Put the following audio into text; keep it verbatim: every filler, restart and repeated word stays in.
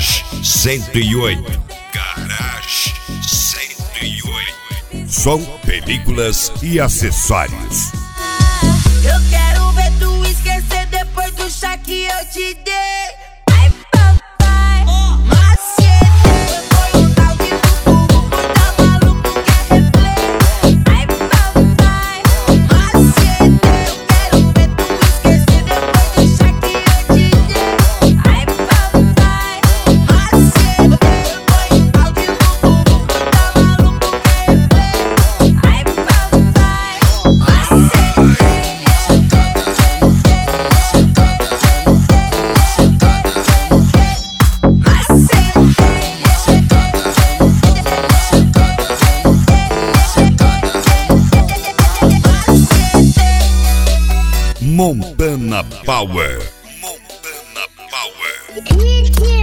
Garage cento e oito. Garage cento e oito. Som, películas e acessórios. Eu quero ver tu esquecer depois do chá que eu te dei. Ai, papai, macete. Foi um tal de bumbum, tá maluco, quer replay. Ai, papai, macete. Eu quero ver tu esquecer depois do chá que eu te dei. Ai, papai, macete. Foi um tal de bumbum, tá maluco, quer replay. Ai, papai, macete. Montana Power. Montana Power.